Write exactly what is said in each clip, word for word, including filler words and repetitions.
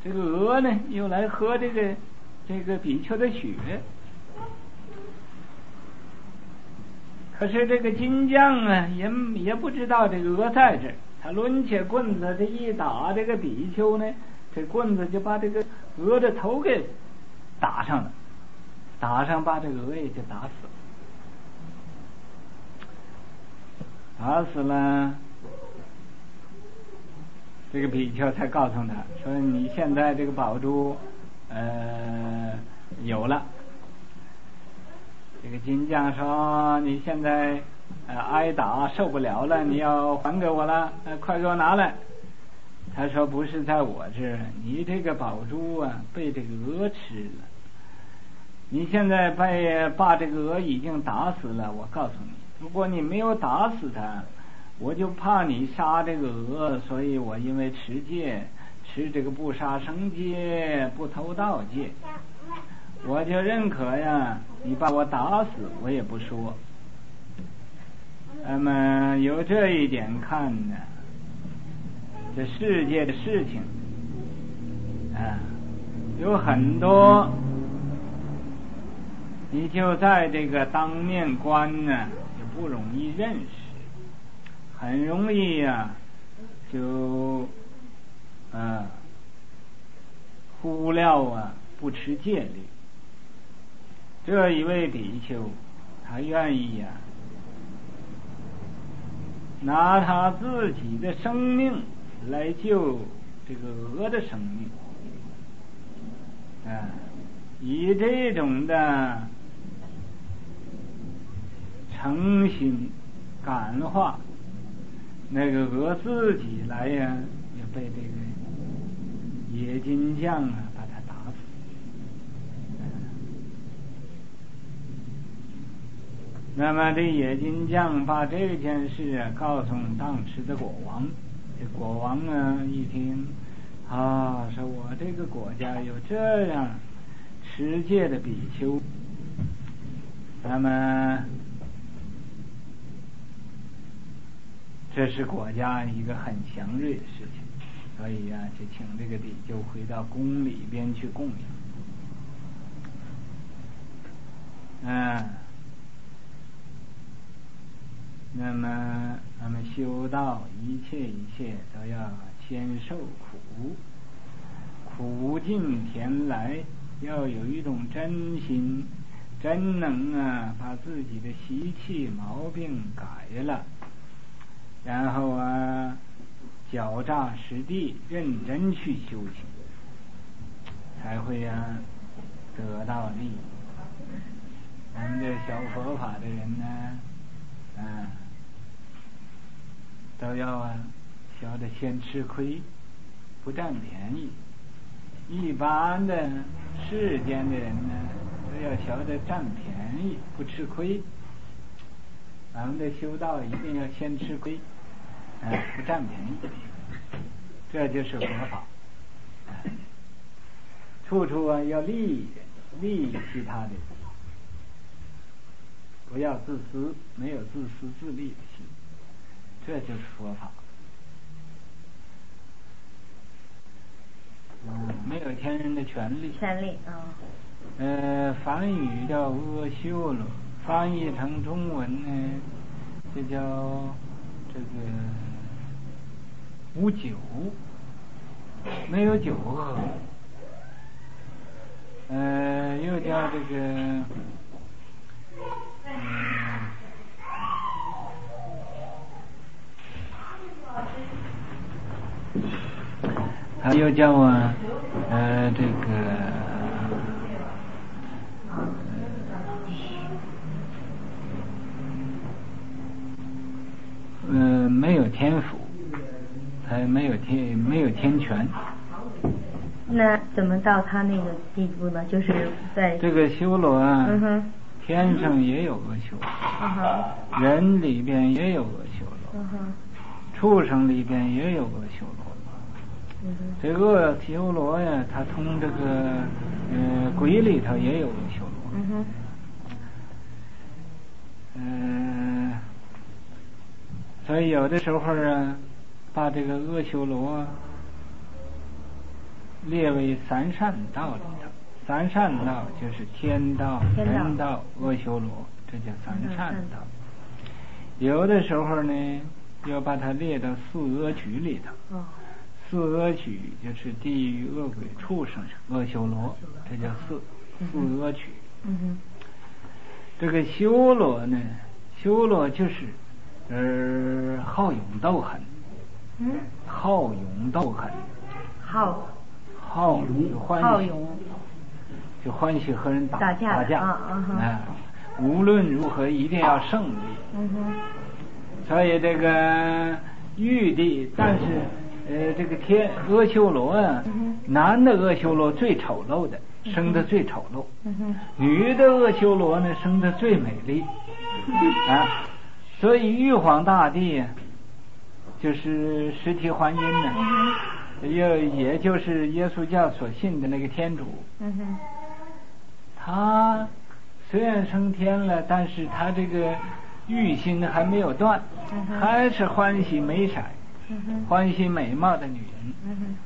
这个鹅呢又来喝这个这个比丘的血。可是这个金匠啊，也也不知道这个鹅在这儿，他抡起棍子这一打这个比丘呢，这棍子就把这个鹅的头给打上了，打上把这个鹅也就打死了，打死了。这个比丘才告诉他说：“你现在这个宝珠，呃，有了。”这个金匠说：“你现在呃挨打受不了了，你要还给我了，呃，快给我拿来。”他说：“不是在我这儿，你这个宝珠啊被这个鹅吃了。你现在被把这个鹅已经打死了，我告诉你，如果你没有打死它，我就怕你杀这个鹅，所以我因为持戒，持这个不杀生戒，不偷盗戒，我就认可呀，你把我打死我也不说。那么由这一点看呢，这世界的事情啊，有很多你就在这个当面观呢就不容易认识，很容易呀、啊、就啊忽略啊不持戒律。这一位比丘他愿意呀、啊、拿他自己的生命来救这个鹅的生命啊，以这种的诚心感化，那个鹅自己来呀也被这个野金匠啊把他打死。那么这野金匠把这件事啊告诉当时的国王，这国王啊一听啊，说我这个国家有这样持戒的比丘，那么这是国家一个很祥瑞的事情，所以啊就请这个比丘回到宫里边去供养。嗯，那么我们修道一切一切都要先受苦，苦尽甜来，要有一种真心，真能啊把自己的习气毛病改了，然后啊脚踏实地认真去修行，才会啊得到利益。我们这小佛法的人呢啊都要啊晓得先吃亏，不占便宜。一般的世间的人呢都要晓得占便宜，不吃亏。咱们的修道一定要先吃亏，啊，不占便宜，这就是佛法。啊，处处啊要利益利益其他的，不要自私，没有自私自利的心，这就是佛法。嗯，没有天人的权利。 权利啊。 呃，梵语叫阿修罗，翻译成中文呢，这叫这个无酒，没有酒喝。呃，又叫这个，嗯，还又叫啊，呃，这个，呃，没有天赋，还没有天没有天权。 那怎么到他那个地步呢？就是在这个修罗啊， 嗯哼， 天上也有个修罗， 嗯哼， 人里边也有个修罗， 嗯哼， 畜生里边也有个修罗。 嗯哼， 这个修罗呀，他从这个呃鬼里头也有个修罗。 嗯哼， 嗯、呃，所以有的时候啊，把这个恶修罗列为三善道里头。三善道就是天道、人道、阿修罗，这叫三善道。有的时候呢，要把它列到四恶趣里头。哦，四恶趣就是地狱、恶鬼、畜生、阿修罗，这叫四四恶趣。嗯哼。这个修罗呢，修罗就是呃好勇斗狠。嗯。好勇斗狠。好。好勇。好勇。就欢喜和人打打架。 打架。啊啊哈。啊，无论如何一定要胜利。嗯哼。所以这个玉帝，但是呃这个天阿修罗啊，嗯、男的阿修罗最丑陋的，生的最丑陋；嗯、女的阿修罗呢，生的最美丽。嗯、啊，所以玉皇大帝啊，就是实体还阴呢，嗯、也也就是耶稣教所信的那个天主。嗯、他虽然升天了，但是他这个欲心还没有断，嗯、还是欢喜美色，嗯、欢喜美貌的女人。嗯、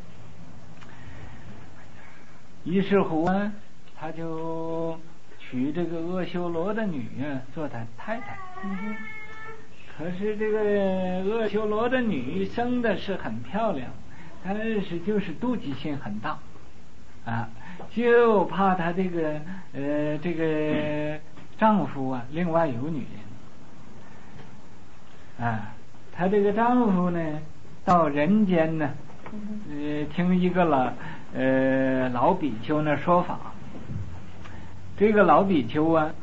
于是乎啊，他就娶这个阿修罗的女啊做他太太。嗯、可是这个阿修罗的女生的是很漂亮，但是就是妒忌心很大啊，就怕她这个呃这个丈夫啊另外有女人。啊，她这个丈夫呢，到人间呢，呃，听一个老呃老比丘那说法。这个老比丘啊，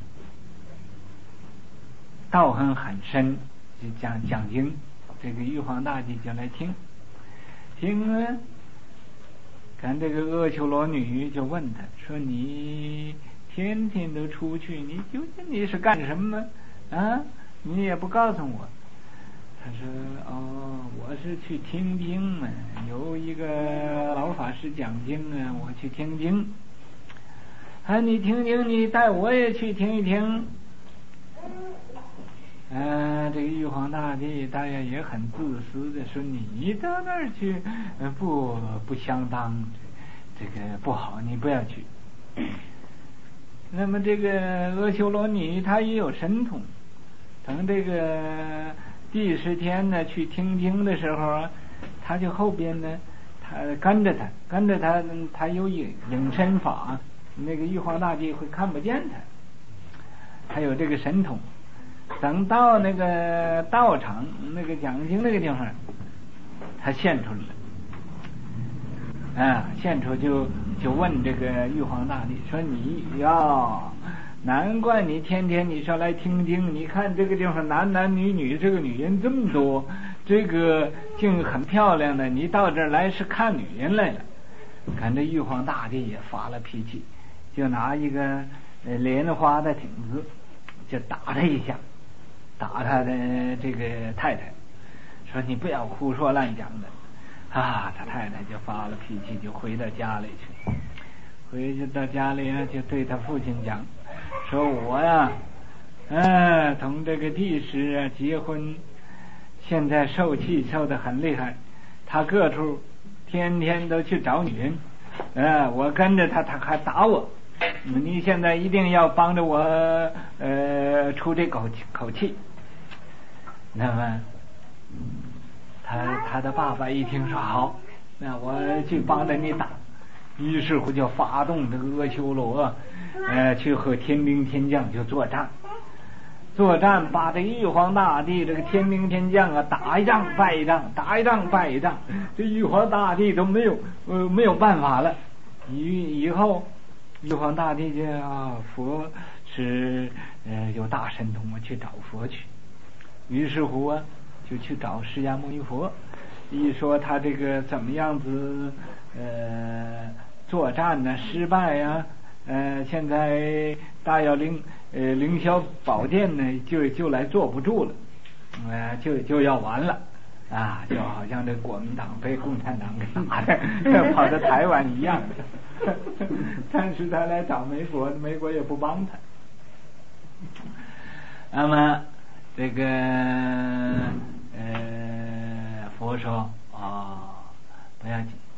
道行很深，就讲讲经。这个玉皇大帝就来听，听啊，看这个阿修罗女就问他说：“你天天都出去，你究竟你是干什么啊？你也不告诉我。”他说：“哦，我是去听经嘛，有一个老法师讲经啊，我去听经。啊，你听经，你带我也去听一听。”啊，这个玉皇大帝大家也很自私的说：“你到那儿去，不不相当，这个不好，你不要去。”那么这个阿修罗女她也有神通。等这个第十天呢去听经的时候啊，他就后边呢，他跟着他，跟着他，他有隐隐身法，那个玉皇大帝会看不见他，他有这个神通。等到那个道场那个讲经那个地方，他现出来了，啊，现出就就问这个玉皇大帝说：“你要。难怪你天天你上来听经，你看这个地方男男女女这个女人这么多，这个竟很漂亮的，你到这儿来是看女人来了。”看这玉皇大帝也发了脾气，就拿一个呃莲花的挺子就打他一下，打他的这个太太，说：“你不要胡说乱讲的。”啊，他太太就发了脾气，就回到家里去。回去到家里啊，就对他父亲讲，说：“我呀，嗯，同这个帝师啊结婚，现在受气受得很厉害，他各处天天都去找女人，呃，我跟着他，他还打我。你现在一定要帮着我，呃，出这口口气。”那么，他他的爸爸一听说好，那我去帮着你打。于是乎就发动这个阿修罗，呃，去和天兵天将就作战，作战把这玉皇大帝这个天兵天将啊打一仗败一仗，打一仗败一仗，这玉皇大帝都没有呃没有办法了。以以后玉皇大帝就啊佛是呃有大神通，我去找佛去。于是乎啊就去找释迦牟尼佛，一说他这个怎么样子。呃，作战呢失败呀、啊，呃，现在大药凌呃凌霄宝殿呢就就来坐不住了，呃，就就要完了啊，就好像这国民党被共产党给打的跑到台湾一样。但是他来找美国，美国也不帮他。那么这个呃，佛说啊、哦，不要紧。你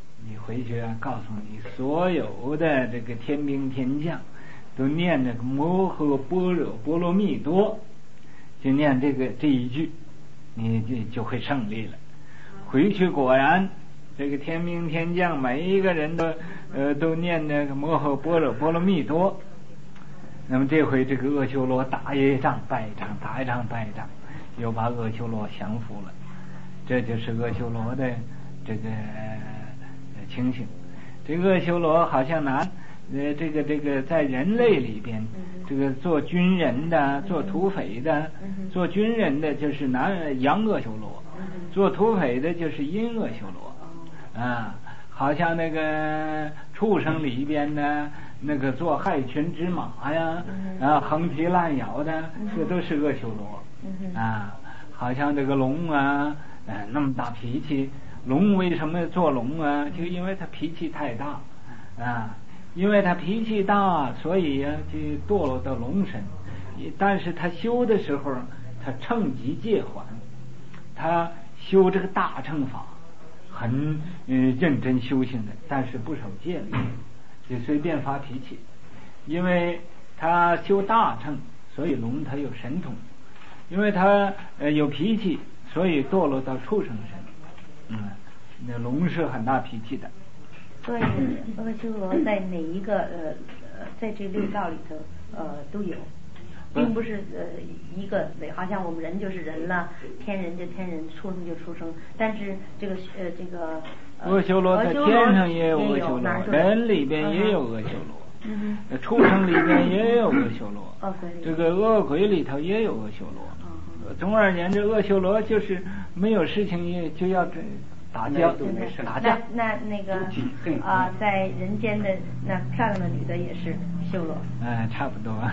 回去啊，告诉你所有的这个天兵天将都念这个摩诃般若波罗蜜多，就念这个这一句，你就就会胜利了。回去果然这个天兵天将每一个人都呃都念那个摩诃般若波罗蜜多。那么这回这个阿修罗打一仗败一仗，打一仗败一仗，又把阿修罗降服了。这就是阿修罗的这个情形。这个阿修罗好像拿呃这个这个在人类里边，这个做军人的、做土匪的，做军人的就是男阳阿修罗，做土匪的就是阴阿修罗啊。好像那个畜生里边呢，那个做害群之马呀，啊横皮烂咬的，这都是阿修罗啊。好像这个龙啊，呃那么大脾气，龙为什么做龙啊？就因为他脾气太大啊，因为他脾气大，所以呀、啊、就堕落到龙身。但是他修的时候，他乘机戒缓，他修这个大乘法。很嗯认真修行的，但是不守戒律，就随便发脾气。因为他修大乘，所以龙他有神通；因为他呃有脾气，所以堕落到畜生身。嗯，那龙是很大脾气的。 所以阿修罗在哪一个呃呃在这六道里头呃都有。并不是呃一个，好像我们人就是人了，天人就天人，畜生就畜生。但是这个呃这个阿修罗在天上也有阿修罗，人里边也有阿修罗，嗯，畜生里边也有阿修罗，这个恶鬼里头也有阿修罗。总而言之，阿修罗就是没有事情也就要打架，打架。 那那那个啊、呃，在人间的那漂亮的女的也是修罗。 哎，差不多。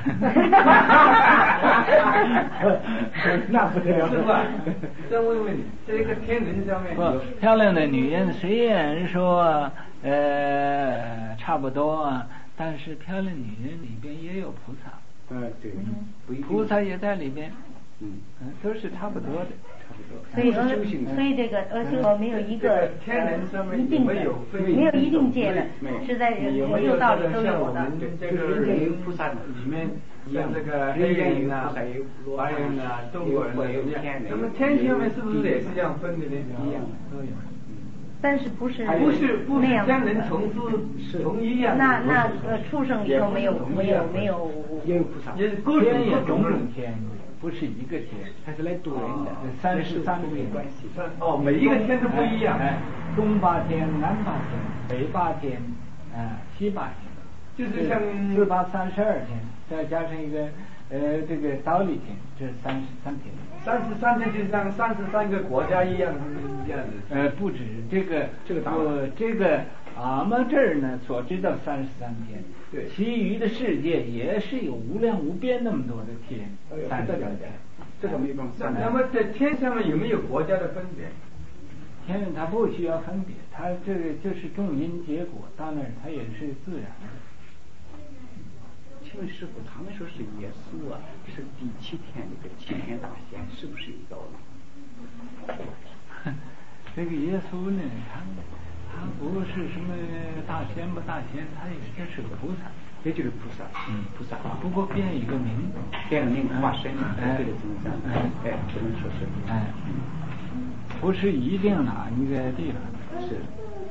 那不得了。是吧？再问问你，这个天人上面， 不漂亮的女人虽然说呃差不多，但是漂亮女人里边也有菩萨。 嗯，对， 菩萨也在里边。 嗯嗯，都是差不多的。 所以阿，所以这个阿修罗没有一个天人上面一定的，没有一定界的，是在六道里都有的。 这个人菩萨里面，像这个黑人啊、白人啊、中国人啊，那么天上面是不是也是这样分的呢？ 一样都有。 但是不是不是不是天人从是从一样。 那那呃畜生里头没有没有没有。 也有菩萨，也各种各种天。不是一个天，它是来渡人的，三十三天关系。 哦，每一个天都不一样。 哎，东八天、南八天、北八天，啊，西八天，就是像四八三十二天，再加上一个呃这个倒立天，这是三十三天。 三十三天就像三十三个国家一样，这样子。 呃，不止这个这个呃这个俺们这儿呢所知道三十三天。 对， 其余的世界也是有无量无边那么多的天，三十三天， 这个没办法。那么在天上面有没有国家的分别？ 天上它不需要分别，它这个就是种因结果，到那儿它也是自然的。 请问师傅，他们说是耶稣啊，是第七天那个七天大仙，是不是有道理？ 这个耶稣呢，他。他不是什么大仙不大仙，他也就是个菩萨， 也就是菩萨， 嗯， 菩萨， 不过变一个名， 变了名化身，哎，这个怎么讲？哎，哎，只能说是， 哎，不是一定哪一个地方， 是。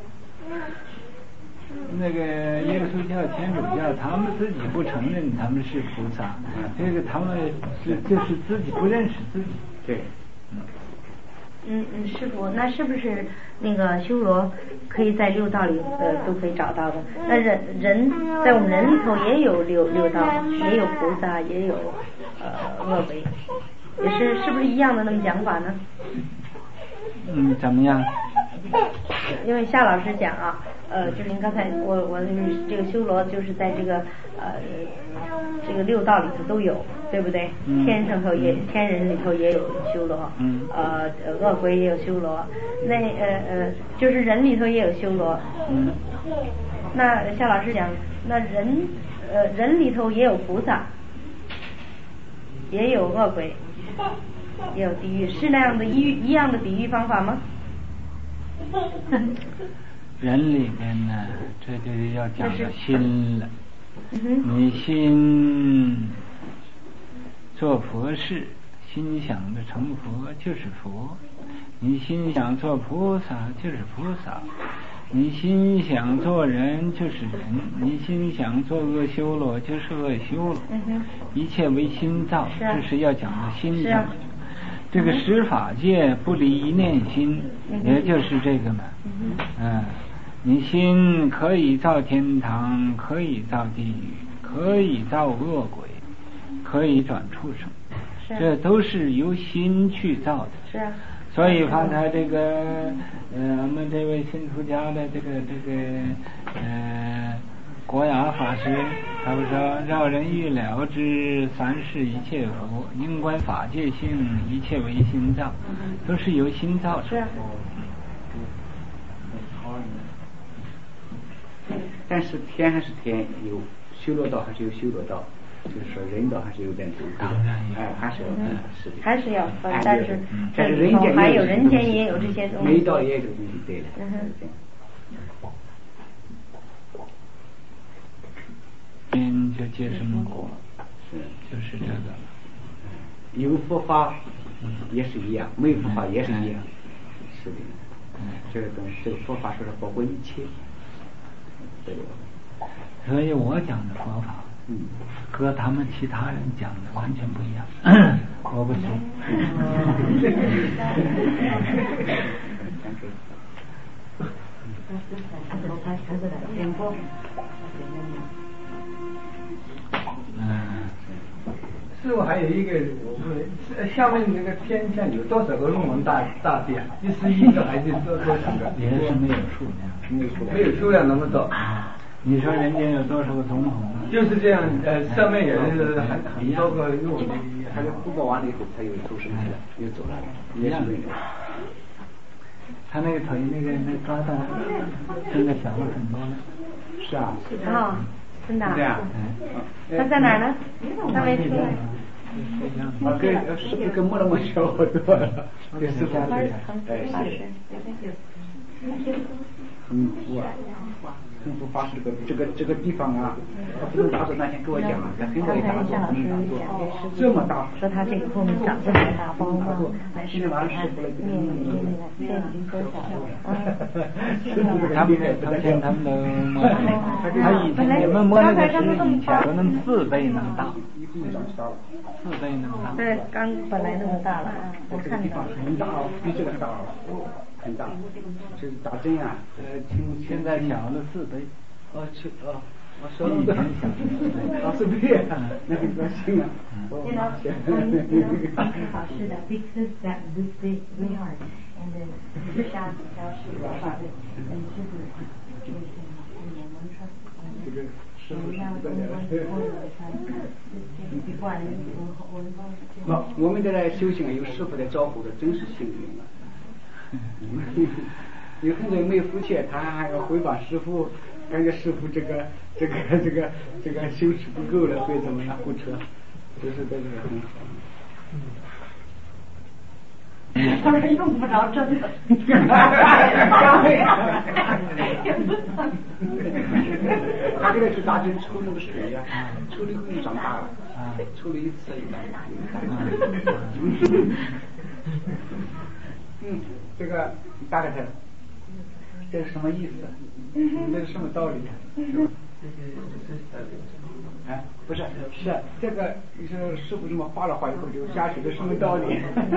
那个耶稣教、天主教，他们自己不承认他们是菩萨，这个他们是就是自己不认识自己， 对， 嗯。 嗯嗯，师傅，那是不是那个修罗可以在六道里呃都可以找到的？那人人在我们人里头也有六六道，也有菩萨，也有呃恶鬼，也是是不是一样的那么讲法呢？ 嗯，怎么样？ 因为夏老师讲啊，呃，就是您刚才我我这个修罗就是在这个呃这个六道里头都有，对不对？ 嗯、 天上头也天人里头也有修罗， 嗯、 呃恶鬼也有修罗，那呃呃就是人里头也有修罗。 嗯。 那夏老师讲，那人呃人里头也有菩萨，也有恶鬼，也有地狱，是那样的一一样的比喻方法吗？ 人里面呢，这就要讲到心了。你心做佛事，心想着成佛就是佛；你心想做菩萨就是菩萨；你心想做人就是人；你心想做恶修罗就是恶修罗。一切为心造，这是要讲的心造。这个十法界不离一念心，也就是这个嘛。嗯，你心可以造天堂，可以造地狱，可以造恶鬼，可以转畜生，这都是由心去造的。 是啊。 所以刚才这个呃，我们这位新出家的这个这个呃国雅法师，他不说绕人欲了之，三世一切佛，应观法界性，一切为心造，都是由心造的。 是啊。 但是天还是天，有修罗道还是有修罗道，就是说人道还是有点不同。哎，还是嗯是的。 还是要分，但是但是人间还有人间也有这些东西。 每道也有东西，对的。 嗯哼。 因就结什么果？ 是， 就是这个。 有佛法也是一样，没有佛法也是一样。是的。这个东西，这个佛法说是包括一切。对。 所以我讲的佛法， 嗯， 和他们其他人讲的完全不一样。我不行。 嗯，师傅还有一个，我问，下面那个天上有多少个龙王大大帝啊？一十一个还是多多少个？ 也是没有数量， 没有数量，没有数量那么多。 你说人间有多少个总统？ 就是这样，呃，上面也是很很多个龙王， 还是布告完了以后，他又走上去了，又走了，也是没有。 他那个腿那个那疙瘩，真的小了很多了。 是啊。 啊。真的？ 这样。 他在哪儿呢？他没出来。 啊，跟是不是跟没那么小好多了？跟师傅对。哎，是。嗯，我。很不发誓这个这个这个地方啊，不能大师那天给我讲了，很伟大，这么大。 说他这个后面长这么大包吗？ 现在晚上师傅来给你。 现在已经多小了？ 他们他们他们都摸，他以前你们摸那个是以前可能四倍那么大，四倍那么大。 对，刚本来那么大了，我看到。 很大，比这个大，很大。这打针啊，呃，听现在小了四倍。 哦，去哦，我说了。 以前小了四倍。 啊，四倍，那很高兴啊。 You know, when you know, something about Shida, because that this big, really hard, and then the shot, shot, shot, and super, 这个是不是那我们在这修行有师傅的照顾的，真是幸运啊。有很多人没有福气，他还要回报师傅，感觉师傅这个这个这个这个修持不够了，会怎么样护车，就是这个很好。 他说用不着真的。 他这个是打针抽那个水呀、啊，抽了以后就长大了，抽了一次一大。嗯，这个大概是，这是什么意思？这是什么道理？是吧？哎，不是，是这个，你说师傅这么画了画以后就下去，这什么道理？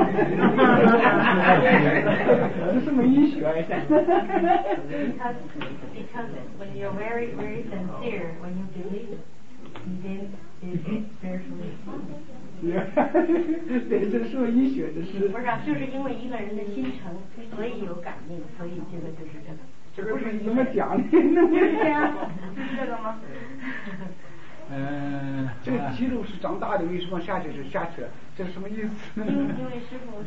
这什么医学呀？ Because because when you're very very sincere, when you believe, then it's spiritually. 对，这是医学，这是。 不是，就是因为一个人的心诚，所以有感应，所以这个就是这个。 这个是怎么讲呢？ 是这样，是这个吗？ 嗯， 这个肌肉是长大的，为什么下去是下去了？这是什么意思？ 因为因为师傅。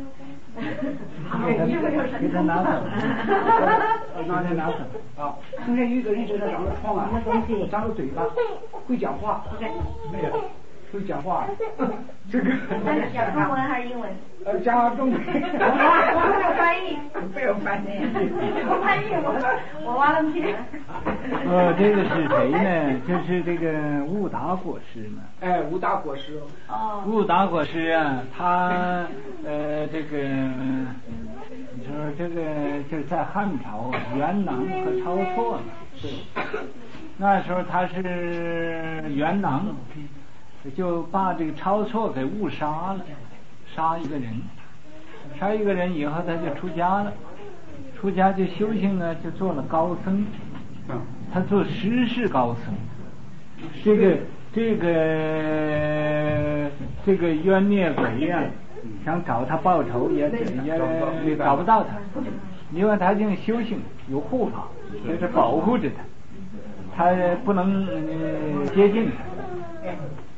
给他拿走， 拿着拿走啊！现在有一个人身上长了疮啊，长了嘴巴，会讲话，没有， 会讲话，这个。 那是讲中文还是英文？ 呃，讲中文。 我没有翻译。 没有翻译。 我翻译我我挖了屁。 呃，这个是谁呢？就是这个悟达国师嘛。 哎，悟达国师。 哦。 悟达国师啊，他呃这个，你说这个就是在汉朝元囊和晁错了。 是。 那时候他是元囊，就把这个晁错给误杀了，杀一个人，杀一个人以后他就出家了，出家就修行呢，就做了高僧，他做十世高僧。这个这个这个冤孽鬼呀、啊，想找他报仇也也找不到他，因为他这个修行有护法，就是保护着他。他不能、呃、接近他，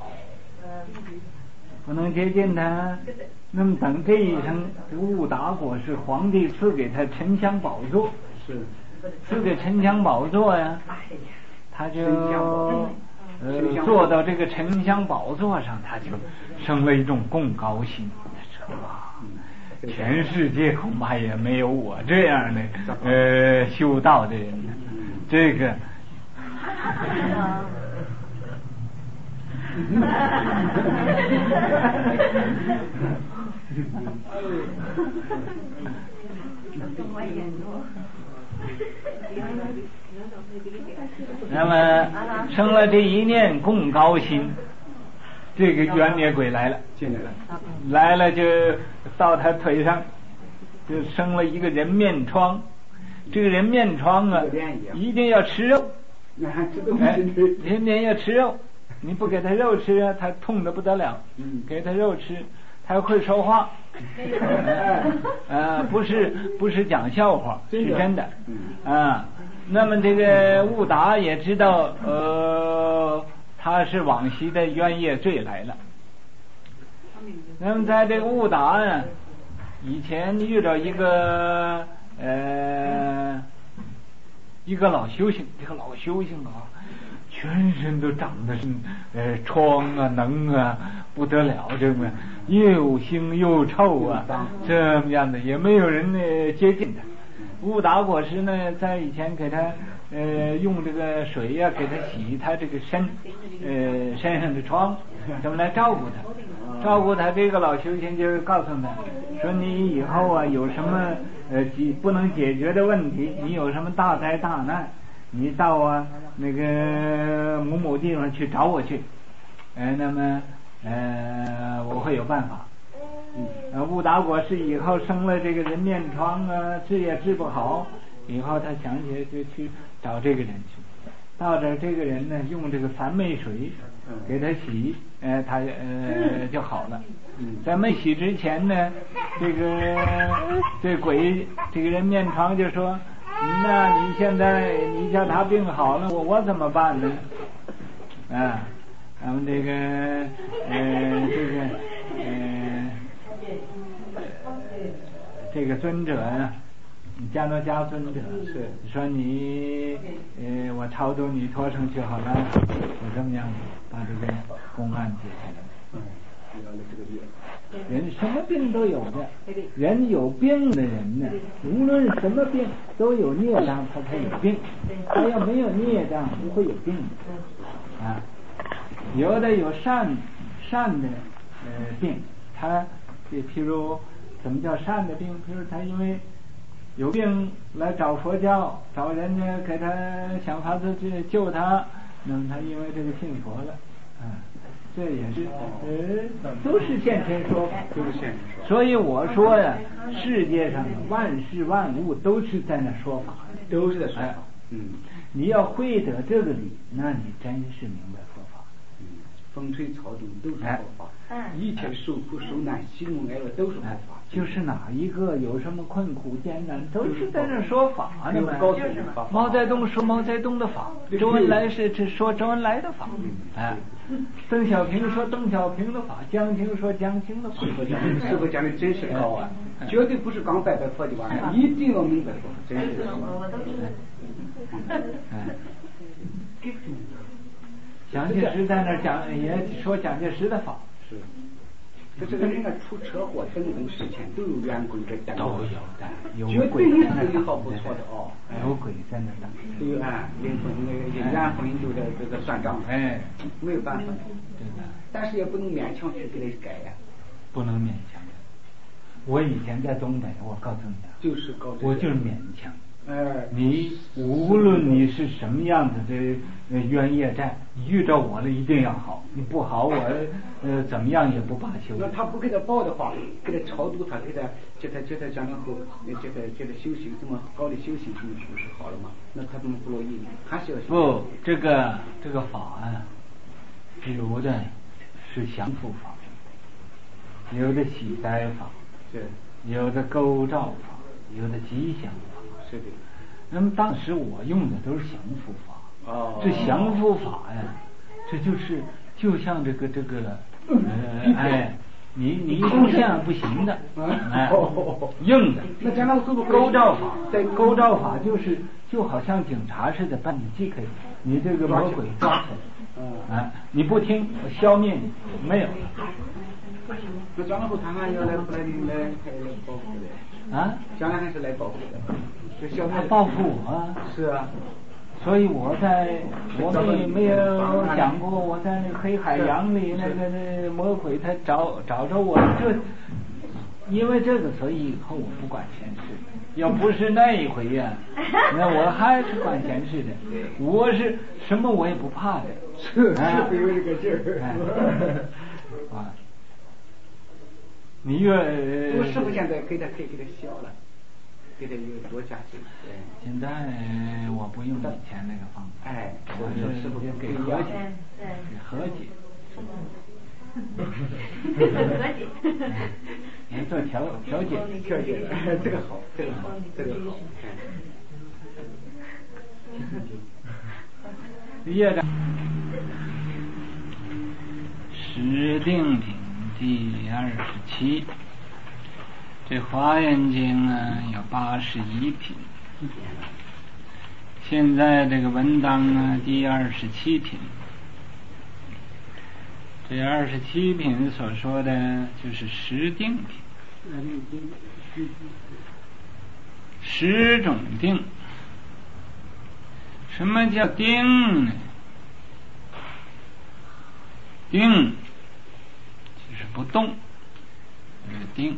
不能接近他。那么等这一生，这个悟达国是皇帝赐给他沉香宝座， 是赐给沉香宝座呀，他就呃坐到这个沉香宝座上，他就生了一种共高心。哇，全世界恐怕也没有我这样的呃修道的人呢，这个。那么生了这一念共高心，这个冤孽鬼来了， 进来了， 来了就到他腿上就生了一个人面疮，这个人面疮啊，一定要吃肉。哎，天天要吃肉，你不给他肉吃啊，他痛得不得了。嗯，给他肉吃，他会说话。啊，不是不是讲笑话，是真的。啊，那么这个悟达也知道，呃，他是往昔的冤业罪来了。那么在这个悟达呢，以前遇到一个呃。一个老修行，这个老修行啊，全身都长得是呃疮啊、脓啊，不得了，这个又腥又臭啊，这么样的也没有人呢接近他。悟达国师呢，在以前给他呃用这个水呀、啊，给他洗他这个身呃身上的疮，怎么来照顾他？照顾他，这个老修行就告诉他说：“你以后啊有什么呃不能解决的问题，你有什么大灾大难，你到啊那个某某地方去找我去，呃，那么呃我会有办法。”呃，悟达国师以后生了这个人面疮啊，治也治不好，以后他想起来就去找这个人去。到这这个人呢，用这个三昧水给他洗，呃，他呃就好了。在没洗之前呢，这个这鬼这个人面疮就说：“那你现在你叫他病好了，我我怎么办呢？”啊，咱们这个呃这个呃这个尊者呀。迦诺迦尊者是说你呃我超度你托生去好了，就这么样把这个公案解开了。人什么病都有的，人有病的人呢，无论什么病都有孽障，他才有病。他要没有孽障，不会有病的啊。有的有善善的呃病，他譬如怎么叫善的病？譬如他因为有病来找佛教，找人家给他想法子去救他，那么他因为这个信佛了，啊，这也是呃都是现前说法， 都是现前说法。 所以我说呀，世界上万事万物都是在那说法， 都是在说法。 哎、 嗯， 你要会得这个理，那你真是明白佛法。 嗯，风吹草动都是佛法。 哎、 一切受苦受难喜怒哀乐都是佛法。 就是哪一个有什么困苦艰难，都是在那说法呢嘛。 就是毛泽东说毛泽东的法，周恩来是说周恩来的法，哎，邓小平说邓小平的法，江青说江青的法。 师父讲的真是高啊，绝对不是刚拜拜佛就完了，一定要明白佛，真是。 蒋介石在那儿讲，也说蒋介石的法。 是。这这个人啊，出车祸等等事情都有员工在等。 都有的，有鬼在那里好不错的哦。 有鬼在那等。 都有啊，临分那个缘分就在这个算账。 哎， 没有办法。 对的。 但是也不能勉强去给他改呀。 不能勉强。我以前在东北，我告诉你啊， 就是告我就是勉强。 哎， 你无论你是什么样子的冤业债，遇着我了一定要好，你不好我呃怎么样也不罢休。 那他不给他报的话，给他超度他，给他叫他叫他将来后叫他叫他修行这么高的修行，不是好了吗？那他怎么不乐意？还是要不这个这个法啊，有的是降伏法，有的喜灾法， 对， 有的勾照法，有的吉祥法。 是的。 那么当时我用的都是降伏法。 哦。 这降伏法呀，这就是就像这个这个呃哎，你你不像不行的，哎，硬的。 那将来是不是勾照法？在勾照法就是就好像警察似的，把你既可以你这个魔鬼抓起来，嗯，哎，你不听我消灭你，没有。 那将来后他还要来不来来来报复的？ 啊？ 将来还是来报复的。 他报复我。 是啊。 所以我在我们没有想过，我在那个黑海洋里那个那魔鬼他找找着我，这因为这个，所以以后我不管闲事。要不是那一回呀、啊，那我还是管闲事的。我是什么我也不怕的。 是是有这个劲儿。 哎、啊，你越我师傅现在给他可以给他消了。给他有多加劲。 现在我不用以前那个方法， 哎， 我是给和解，给和解， 和解。 你做调调解， 调解，这个好，这个好，这个好。 业障十定品第二十七。这华严经啊有八十一品，现在这个文当啊第二十七品，这二十七品所说的就是十定品，十种定。什么叫定呢？定就是不动，这个定。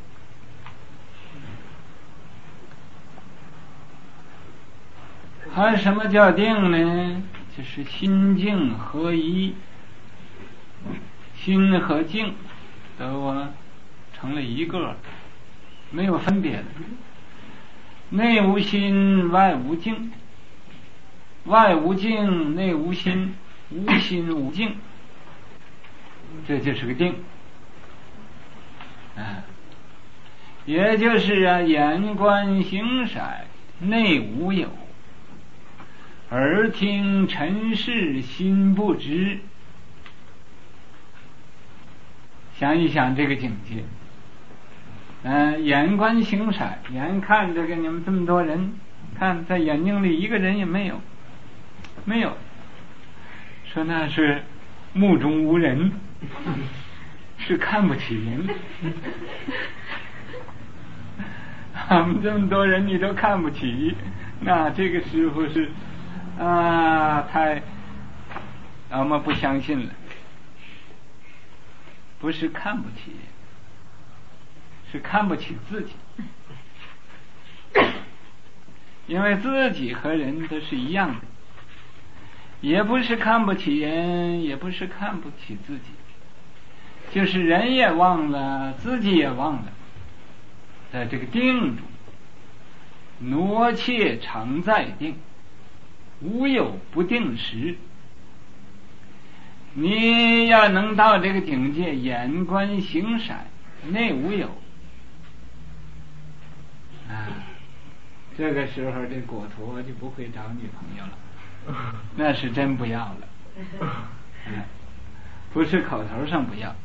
还什么叫定呢？就是心境合一，心和境都啊成了一个，没有分别的。内无心，外无境；外无境，内无心；无心无境，这就是个定。啊，也就是啊，眼观形色，内无有。耳听尘世，心不知。想一想这个境界，嗯、呃，眼观形色，眼看这个你们这么多人，看在眼睛里一个人也没有，没有，说那是目中无人，是看不起人。我们这么多人你都看不起，那这个师傅是。啊，太我们不相信了，不是看不起，是看不起自己，因为自己和人都是一样的，也不是看不起人，也不是看不起自己，就是人也忘了，自己也忘了，在这个定中，挪切常在定。无有不定时，你要能到这个境界，眼观形色，内无有啊，这个时候这果陀就不会找女朋友了，那是真不要了，哎，不是口头上不要，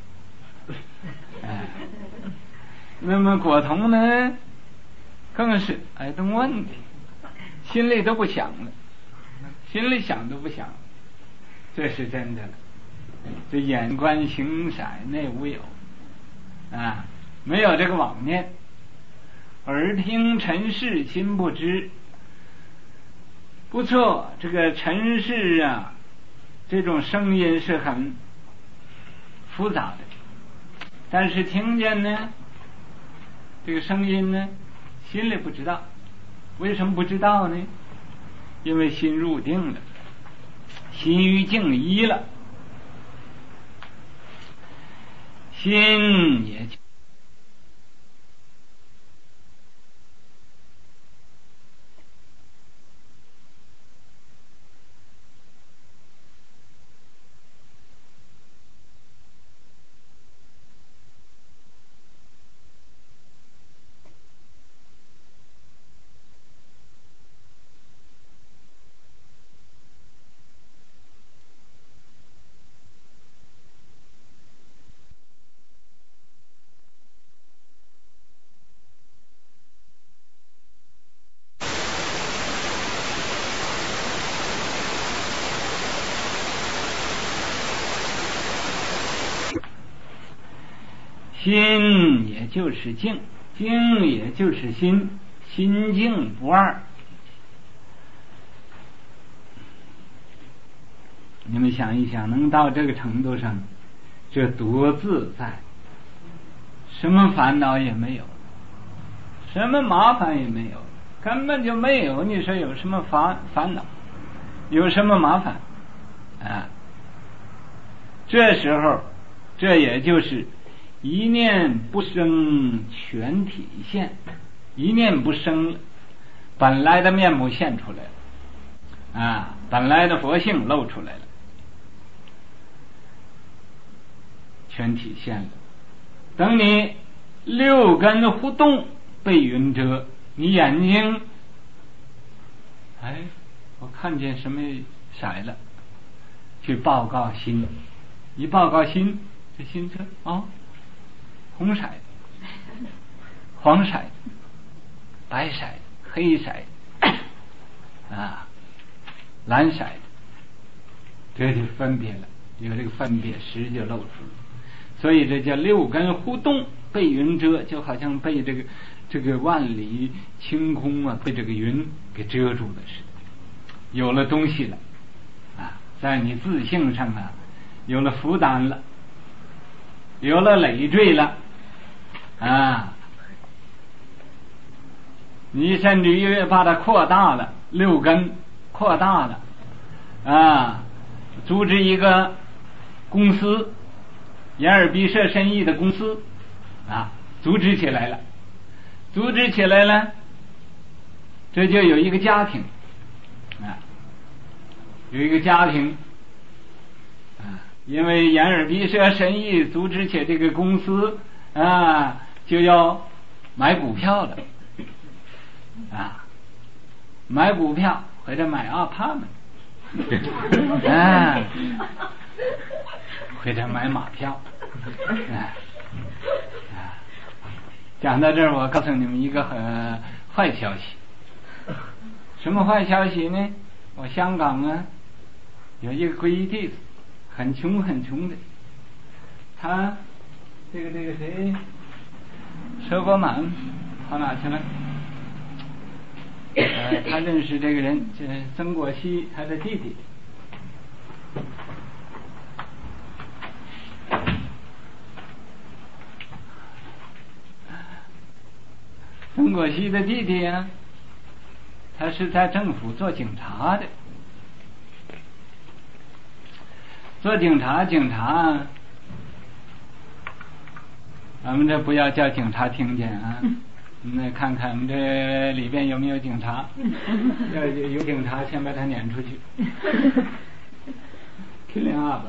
哎，那么果童呢，更是哎动问题，心里都不想了。心里想都不想， 这是真的了。这眼观形色内无有啊，没有这个妄念。耳听尘世心不知，不错，这个尘世啊，这种声音是很复杂的，但是听见呢，这个声音呢，心里不知道。为什么不知道呢？因为心入定了，心于静一了，心也就心也就是静，静也就是心，心静不二。你们想一想，能到这个程度上，这多自在，什么烦恼也没有，什么麻烦也没有，根本就没有。你说有什么烦烦恼，有什么麻烦啊？这时候，这也就是一念不生，全体现。一念不生了，本来的面目现出来了啊，本来的佛性露出来了，全体现了。等你六根互动被云遮，你眼睛哎，我看见什么色了，去报告心，一报告心，这心这哦，红色、黄色、白色、黑色啊，蓝色，这就分别了，有这个分别识就露出了。所以这叫六根互动被云遮，就好像被这个这个万里晴空啊，被这个云给遮住了似的。有了东西了啊，在你自性上啊，有了负担了，有了累赘了啊，你甚至于把它扩大了，六根扩大了啊，组织一个公司，眼耳鼻舌身意的公司啊，组织起来了，组织起来了，这就有一个家庭啊，有一个家庭啊，因为眼耳鼻舌身意组织起这个公司啊，就要买股票了啊，买股票或者买apartment啊，或者买马票啊啊。讲到这儿，我告诉你们一个很坏消息。什么坏消息呢？我香港啊有一个闺弟子，很穷很穷的，他这个这个谁，佘国满跑哪去了？呃，他认识这个人，这曾国藩他的弟弟。曾国藩的弟弟啊，他是在政府做警察的，做警察，警察，咱们这不要叫警察听见啊。那看看我们这里边有没有警察，要有有警察，先把他撵出去。killing up。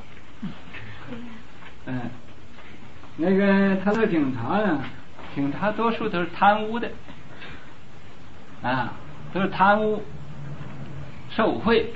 嗯，那个他做警察呢，警察多数都是贪污的，啊，都是贪污、受贿。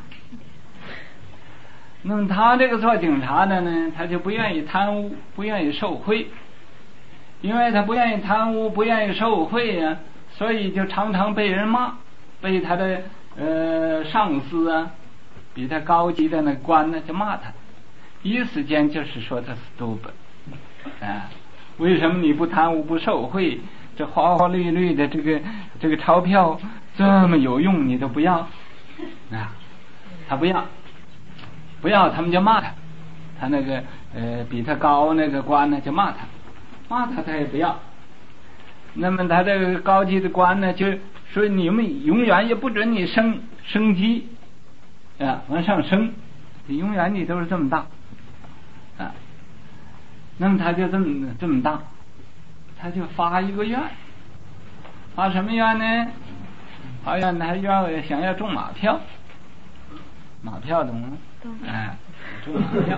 那么他这个做警察的呢，他就不愿意贪污，不愿意受贿。因为他不愿意贪污，不愿意受贿呀、啊，所以就常常被人骂，被他的呃上司啊比他高级的那官呢就骂他，意思间就是说他 stupid 啊，为什么你不贪污不受贿，这花花绿绿的这个这个钞票这么有用你都不要啊？他不要不要，他们就骂他，他那个呃比他高那个官呢就骂他，骂他他也不要。那么他这个高级的官呢就说你们永远也不准你升升级啊，往上升，永远你都是这么大啊。那么他就这么这么大，他就发一个愿，发什么愿呢？发愿他要想要中马票，马票懂吗？哎，中马票。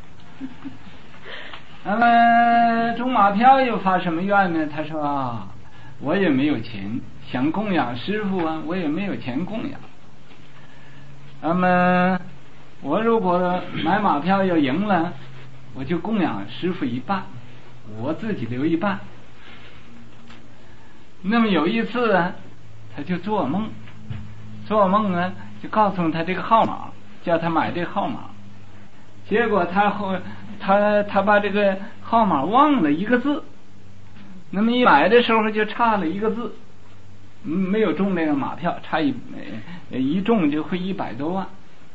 那么中马票又发什么愿呢？他说啊，我也没有钱，想供养师父啊，我也没有钱供养。那么我如果买马票要赢了，我就供养师父一半，我自己留一半。那么有一次啊，他就做梦，做梦呢就告诉他这个号码，叫他买这个号码。结果他后他他把这个号码忘了一个字，那么一买的时候就差了一个字，没有中那个马票，差一一中就会一百多万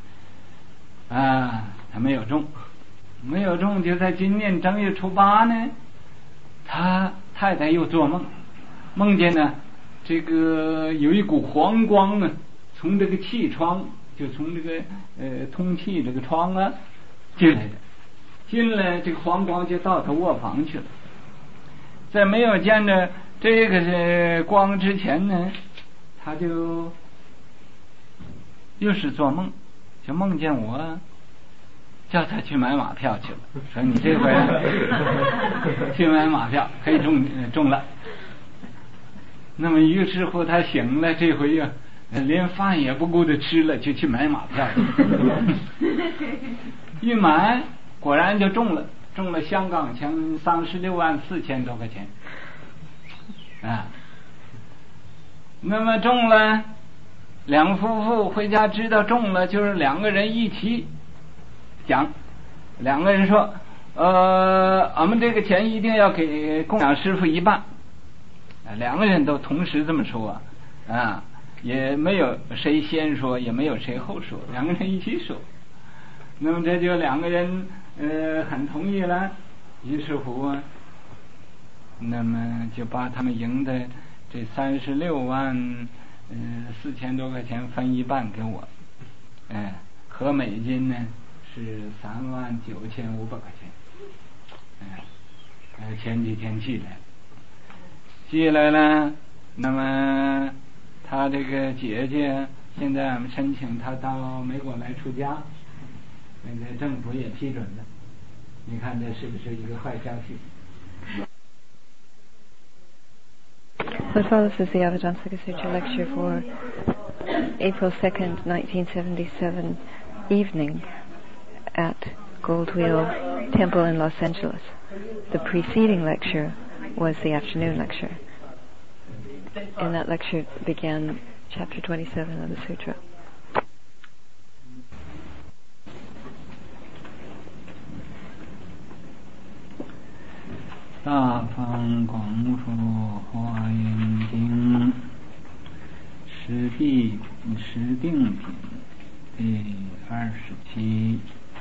啊，他没有中，没有中就在今年正月初八呢，他太太又做梦，梦见呢这个有一股黄光呢，从这个气窗，就从这个呃通气这个窗啊进来的，进来这个黄光就到他卧房去了。在没有见着这个是光之前呢，他就又是做梦，就梦见我叫他去买马票去了，说你这回去买马票可以中中了。那么于是乎他醒了，这回呀连饭也不顾的吃了，就去买马票一买果然就中了，中了香港钱三十六万四千多块钱啊。那么中了，两夫妇回家知道中了，就是两个人一起讲，两个人说呃我们这个钱一定要给供养师傅一半，两个人都同时这么说啊，也没有谁先说，也没有谁后说，两个人一起说。那么这就两个人呃很同意了，于是乎啊，那么就把他们赢的这三十六万呃四千多块钱分一半给我，哎，合美金呢是三万九千五百块钱，哎，呃前几天寄来，寄来了。那么他这个姐姐现在我们申请他到美国来出家，那个政府也批准了，你看这是不是一个坏消息？ So as follows is the Avadansaka Sutra lecture for April second, nineteen seventy-seven evening at Gold Wheel Temple in Los Angeles. The preceding lecture was the afternoon lecture. In that lecture began chapter twenty-seven of the sutra. 大方广佛华严经十地十定品第二十七。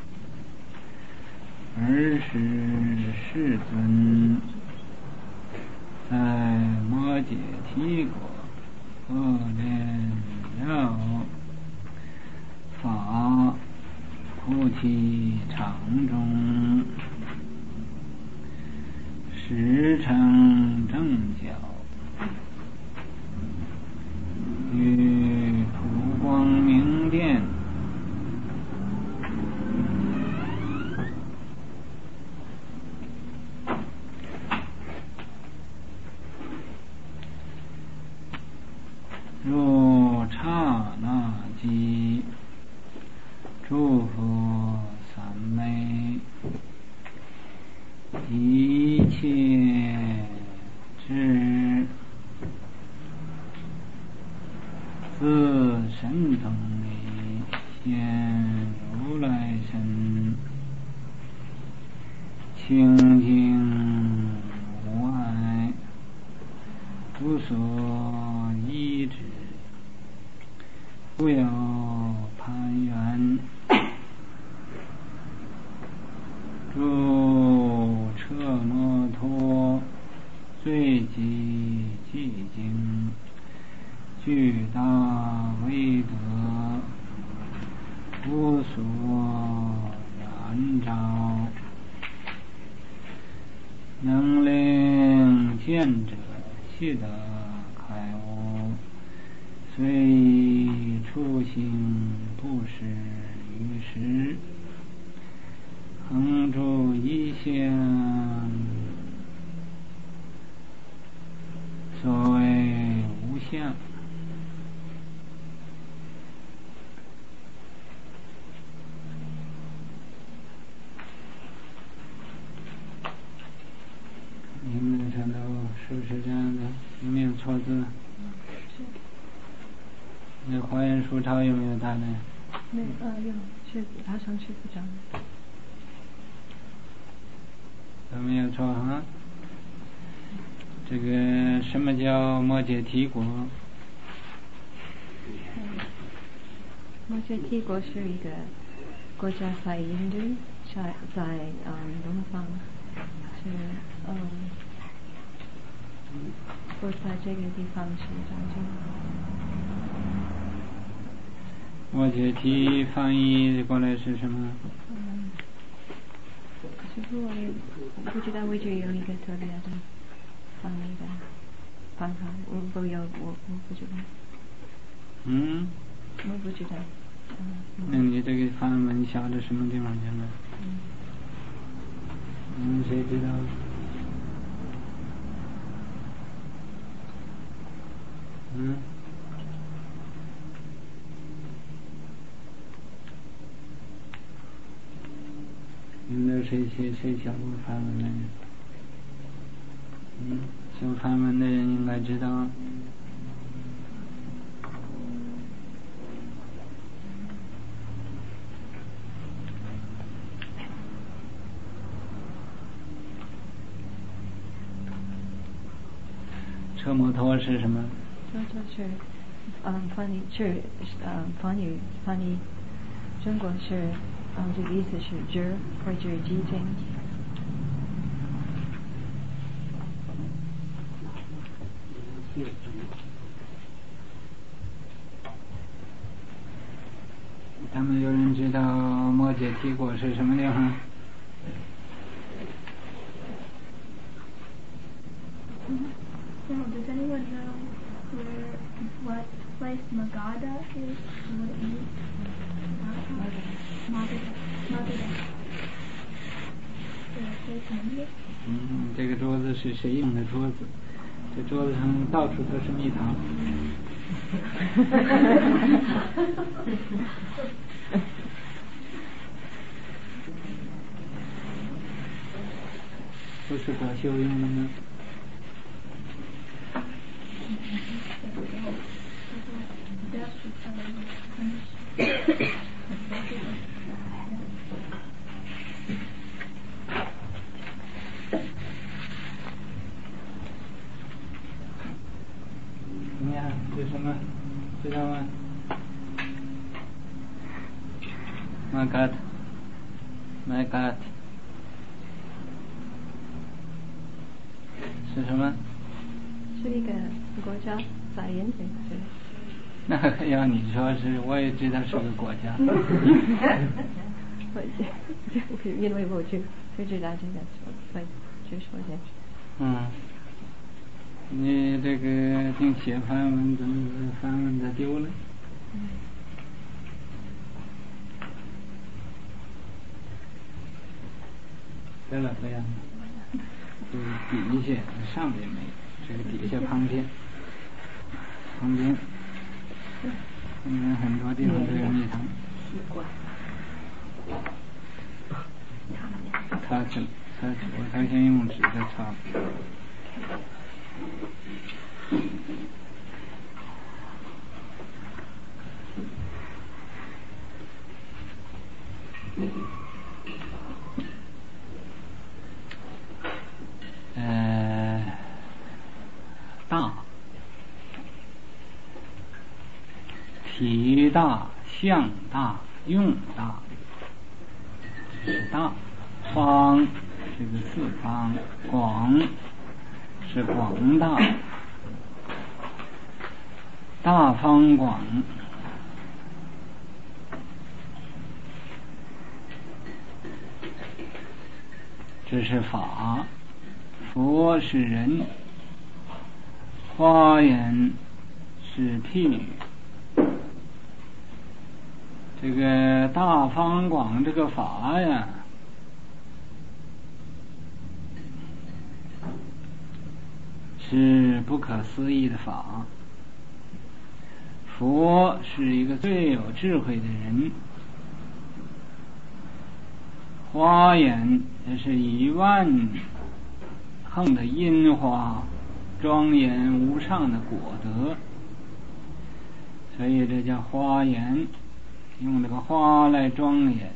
尔时世尊在摩羯提国恶练了法菩提场中，实成正教，于普光明殿入刹那即诸佛三昧，一切智自神通力现清净无碍，无所依止，不有攀缘，诸彻摩托最极寂静，具大威德，无所染着，能令见者悉得开悟，虽初行不识于时，恒住一相，所谓无相。你们看到是不是这样的？有没有错字？那华严书抄有没有答案？ 没有，呃，有，是好像是不讲。 有没有错啊？这个什么叫摩羯提国？ 摩羯提国是一个国家在印度，在在嗯东方，是嗯，我在这个地方是这样。 摩羯提翻译过来是什么？ 嗯，其实我也不知道，我就有一个特别的翻译的方法，我不有我我不知道。 嗯？ 我不知道。嗯。 那你这个梵文晓得什么地方去了？ 嗯。 嗯，谁知道？嗯？你们谁谁谁晓过梵文的人？嗯，修梵文的人应该知道。车摩托是什么？ 这就是嗯翻译是嗯翻译翻译中国是嗯这个意思是知或者寂静。 他们有人知道摩羯提国是什么地方？ So does anyone know where, what place Magadha is? What it means? Magadha. Magadha. Is it a place in India? 嗯，这个桌子是谁用的桌子？这桌子上到处都是蜜糖。不是国秀用的吗？怎么样？这什么？知道吗？My God, My God， 是什么？ 是一个国家在印度。 那要你说是，我也知道是个国家。 因为我就不知道这个，所以就说这。 嗯，你这个净写梵文，怎么梵文咋丢了？ 嗯。 对了，这样，就是底下上边没有，这个底下旁边，旁边，嗯，很多地方都有蜜糖。 习惯。 擦纸，擦纸，我才先用纸再擦。 大、相大、用大，是大。方是个四方，广是广大，大方广。这是法，佛是人，花言是譬喻。这个大方广这个法呀，是不可思议的法。佛是一个最有智慧的人，花言也是一万横的樱花，庄严无上的果德，所以这叫花言，用这个花来庄严。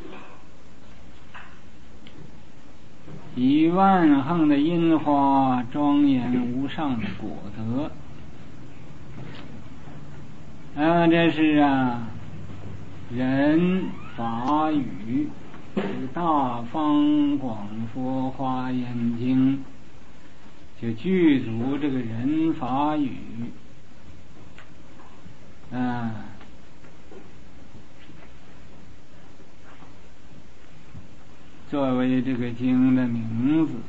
一万横的樱花，庄严无上的果德。啊，这是啊，人法语，这个大方广佛华严经就具足这个人法语。啊，作为这个经的名字，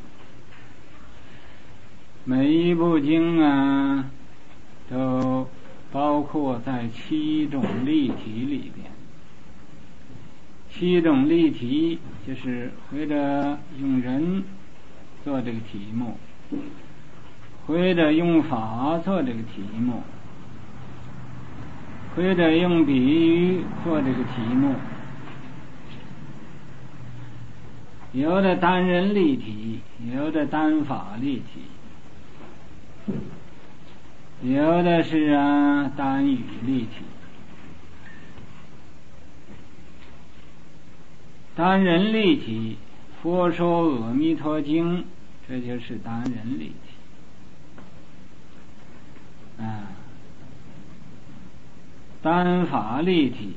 每一部经啊都包括在七种例题里边。七种例题就是或者用人做这个题目，或者用法做这个题目，或者用比喻做这个题目。有的单人例题，有的单法例题，有的是啊单语例题。单人例题，佛说阿弥陀经，这就是单人例题。啊，单法例题，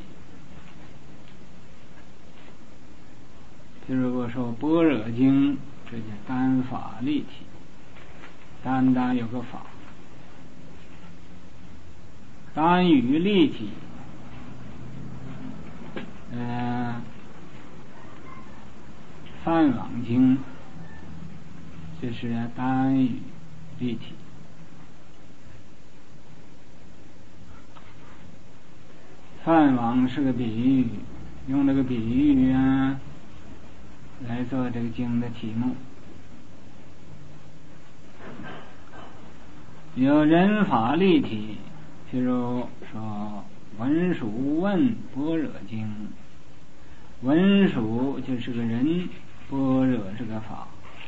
比如我说般若经，这叫单法例题，单单有个法。单语例题，呃梵网经，这是单语例题。梵网是个比喻，用这个比喻啊来做这个经的题目。有人法例题，譬如说文殊问般若经，文殊就是个人，般若是个法。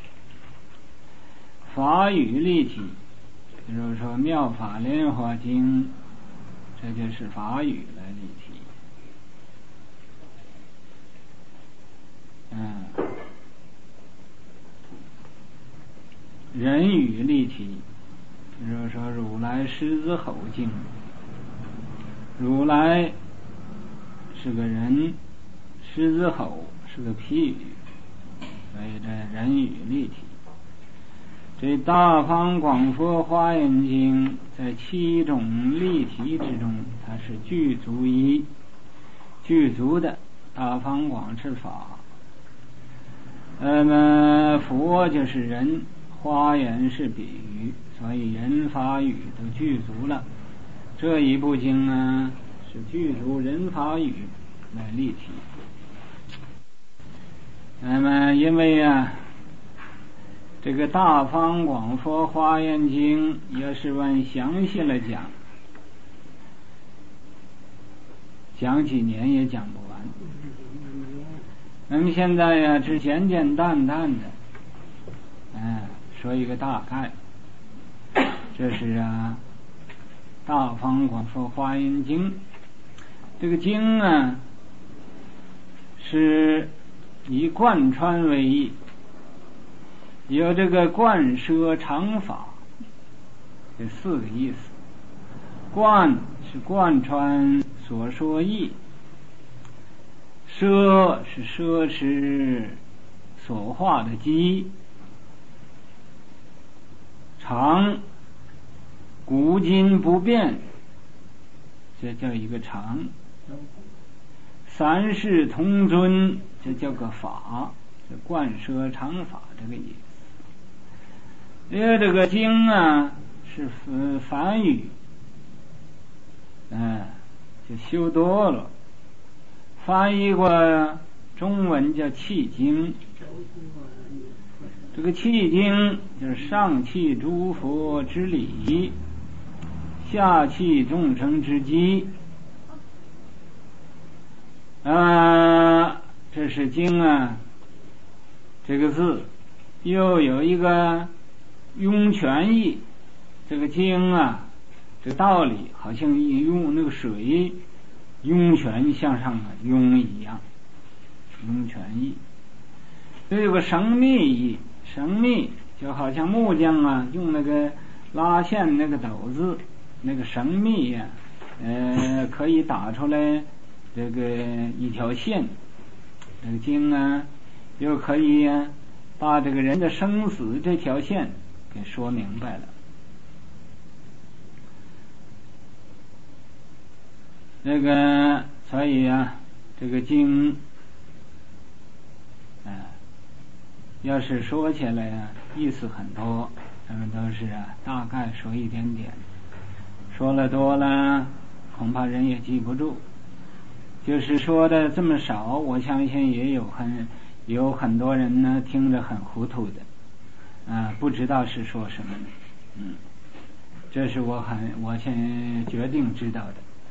法语例题，比如说妙法莲华经，这就是法语来例题。嗯，人语例题，比如说如来狮子吼经，如来是个人，狮子吼是个譬喻，所以这人语例题。这大方广佛华严经在七种例题之中，它是具足一具足的。大方广是法，那么佛就是人，花言是比喻，所以人法语都具足了。这一部经呢是具足人法语来例题。那么因为啊这个大方广佛华严经要是问详细了讲，讲几年也讲不完。那么现在呀只简简单单的哎说一个大概。这是啊大方广佛华严经，这个经啊是以贯穿为义，有这个贯摄常法这四个意思。贯是贯穿所说义。奢是奢侈所化的机，常古今不变，这叫一个常。三世同尊，这叫个法，这贯奢常法这个意思。因为这个经啊是梵语，嗯，就修多了，翻译过中文叫契经。这个契经就是上契诸佛之理，下契众生之机。啊，这是经啊，这个字又有一个涌泉义。这个经啊，这个道理好像用那个水涌泉向上啊涌一样，涌泉义。又有个生密义，生密就好像木匠啊用那个拉线那个斗子那个生密呀、啊，呃，可以打出来这个一条线。这个经啊，又可以啊把这个人的生死这条线给说明白了。这个所以啊，这个经啊，要是说起来啊，意思很多，咱们都是啊大概说一点点，说了多了恐怕人也记不住。就是说的这么少，我相信也有很有很多人呢听着很糊涂的啊，不知道是说什么呢。嗯，这是我很我先决定知道的。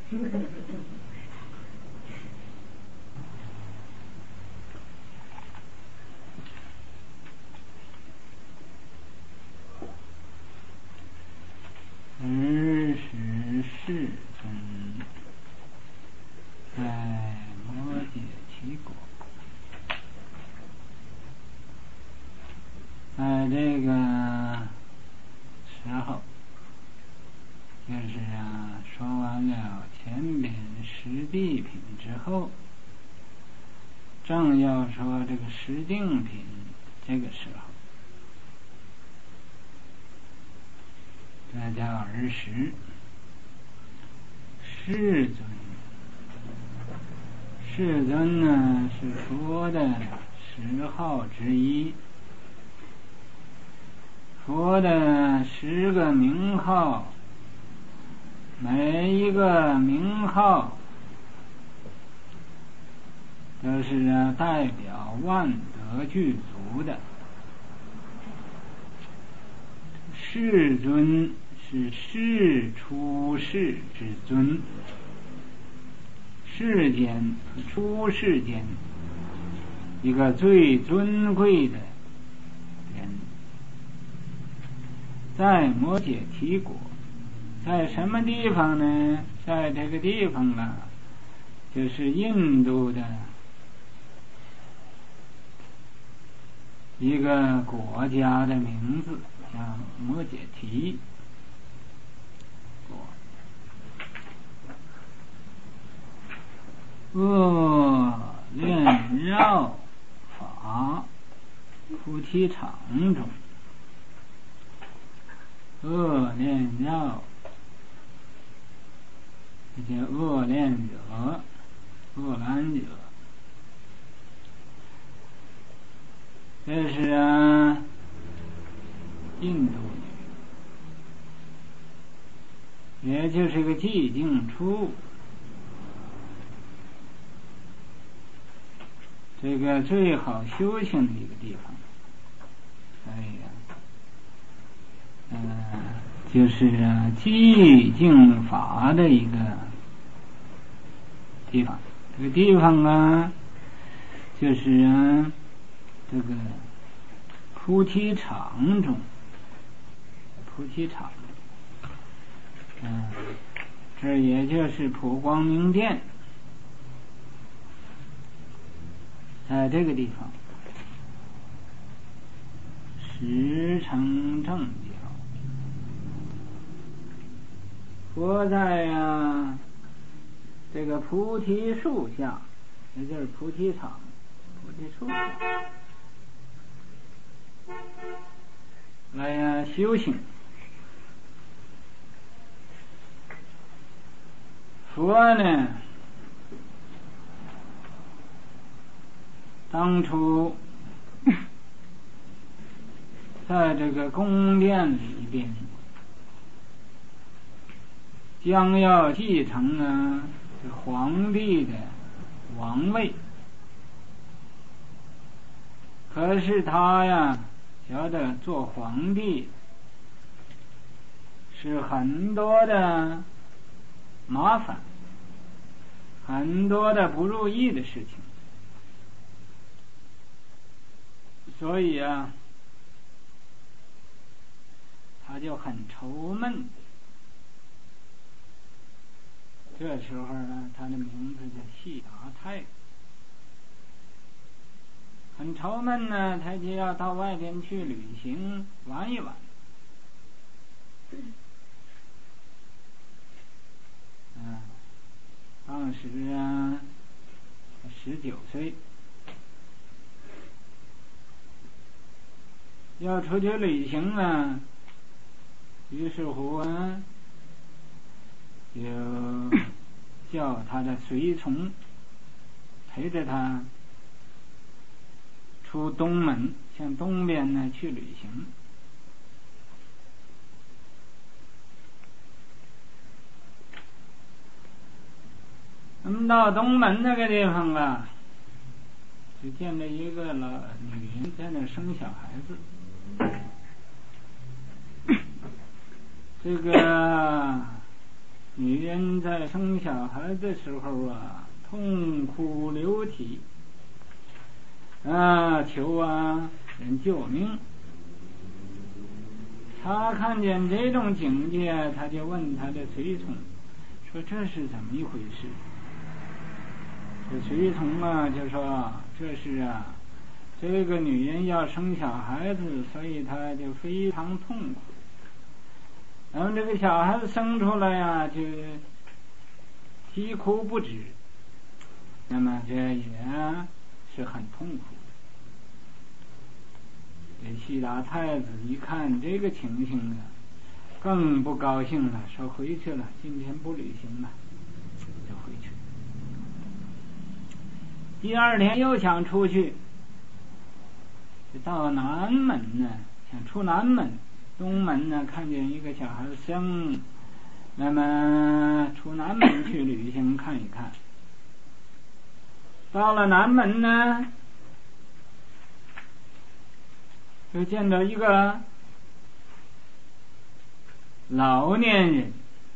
二十世尊在摩羯提国，在这个时候，就是啊，说完了前边十地品之后，正要说这个十定品，这个时候，这叫二十。世尊，世尊呢是佛的十号之一，佛的十个名号，每一个名号都是啊代表万德具足的。世尊是世出世之尊，世间出世间一个最尊贵的人，在摩羯提国，在什么地方呢？在这个地方啊，就是印度的一个国家的名字叫摩羯提国。恶练绕法菩提场中，恶练绕，这叫恶练者，恶懒者。这是啊，印度女，也就是个寂静处。这个最好修行的一个地方，所以啊，呃，就是啊寂静法的一个地方。这个地方啊，就是啊这个菩提场中，菩提场，嗯、呃，这也就是普光明殿。在这个地方，十成正教，佛在啊这个菩提树下，也就是菩提场，菩提树下来呀修行。佛呢，当初在这个宫殿里边，将要继承呢这皇帝的王位，可是他呀觉得做皇帝是很多的麻烦，很多的不如意的事情，所以啊他就很愁闷。这时候呢，他的名字叫悉达太，很愁闷呢，他就要到外边去旅行玩一玩。嗯，当时啊十九岁，要出去旅行了，于是乎啊就叫他的随从陪着他出东门，向东边呢去旅行。那么到东门那个地方啊，就见着一个老女人在那生小孩子。这个女人在生小孩的时候啊，痛哭流涕啊，求啊人救命。他看见这种境界，他就问他的随从说：“这是怎么一回事？”这随从啊就说：“这是啊，这个女人要生小孩子，所以她就非常痛苦。然后这个小孩子生出来呀、啊，就啼哭不止，那么这也是很痛苦的。”这悉达太子一看这个情形啊，更不高兴了，说：“回去了，今天不旅行了。”就回去。第二天又想出去，就到南门呢，想出南门。东门呢，看见一个小孩生，那么出南门去旅行看一看。到了南门呢，就见到一个老年人，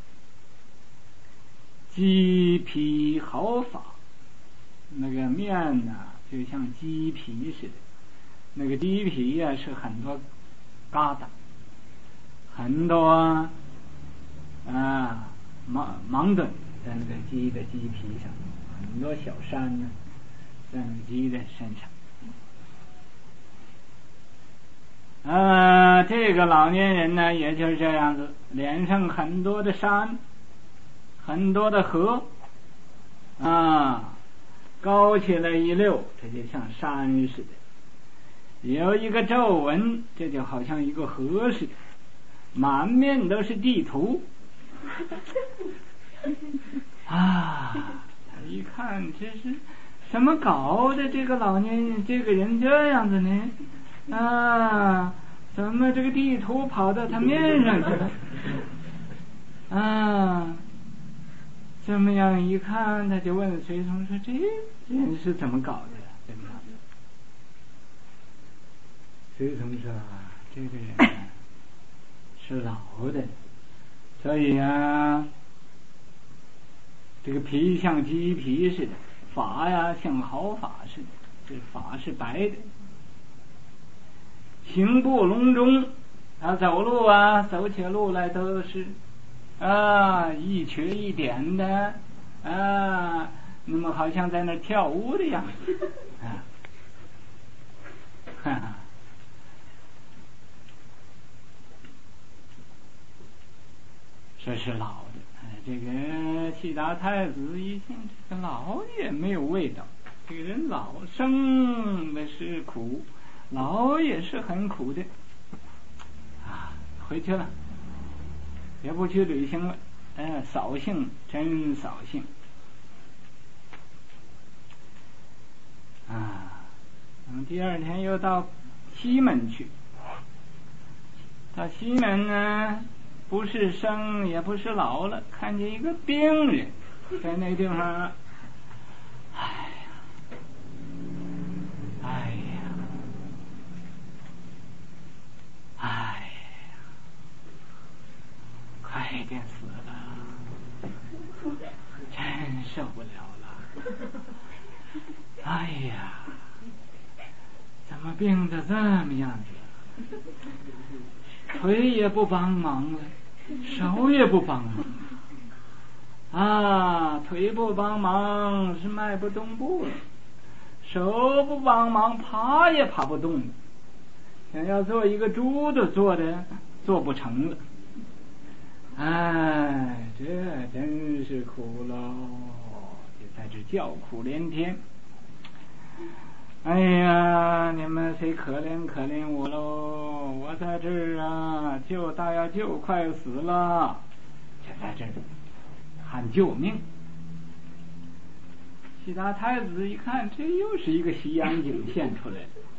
鸡皮毫发，那个面呢、啊、就像鸡皮似的，那个鸡皮呀、啊、是很多疙瘩，很多啊芒芒墩在那个鸡的鸡皮上，很多小山呢在那个鸡的身上。啊，这个老年人呢也就是这样子，脸上很多的山，很多的河啊，高起来一溜，这就像山似的，有一个皱纹，这就好像一个河似的，满面都是地图啊！他一看这是怎么搞的，这个老年人这个人这样子呢啊，怎么这个地图跑到他面上去了啊？这么样一看，他就问随从说：“这人是怎么搞的？怎么样？”随从说：“这个人是老的，所以啊，这个皮像鸡皮似的，发呀像毫发似的，这发是白的，行步隆中，他走路啊，走起路来都是啊一瘸一点的啊，那么好像在那跳舞的样子啊，哈哈。”这是老的， 这个悉达太子一听，这个老也没有味道，这个人老生的是苦，老也是很苦的啊，回去了，也不去旅行了，哎，扫兴，真扫兴啊！嗯，第二天又到西门去，到西门呢，不是生也不是老了，看见一个病人在那地方，哎呀，哎呀，哎呀，快点死了，真受不了了，哎呀，怎么病得这么样子？腿也不帮忙了，手也不帮忙啊，腿不帮忙是迈不动步了，手不帮忙爬也爬不动了，想要做一个猪都做的做不成了，哎，这真是苦喽，就在这叫苦连天。哎呀，你们谁可怜可怜我喽？我在这儿啊，就大要就快死了，就在这儿喊救命。悉达太子一看，这又是一个西洋景现出来了，